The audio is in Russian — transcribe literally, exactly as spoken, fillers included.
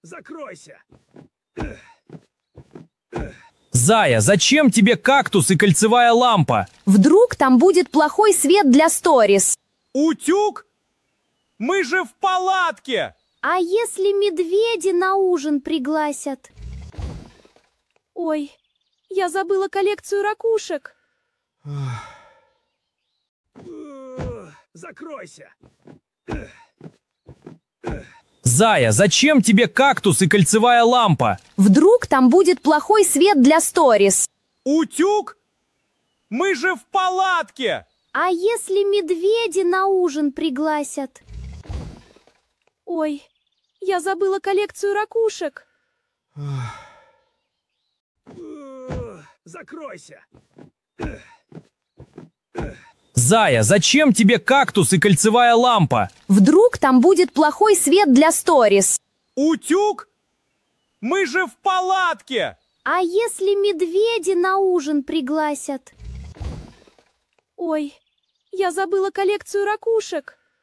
Закройся. Зая, зачем тебе кактус и кольцевая лампа? Вдруг там будет плохой свет для сторис. Утюг? Мы же в палатке! А если медведи на ужин пригласят? Ой, я забыла коллекцию ракушек. Закройся. Зая, зачем тебе кактус и кольцевая лампа? Вдруг там будет плохой свет для сторис. Утюг? Мы же в палатке! А если медведи на ужин пригласят? Ой, я забыла коллекцию ракушек. Закройся. Зая, зачем тебе кактус и кольцевая лампа? Вдруг там будет плохой свет для сторис. Утюг? Мы же в палатке! А если медведи на ужин пригласят? Ой, я забыла коллекцию ракушек.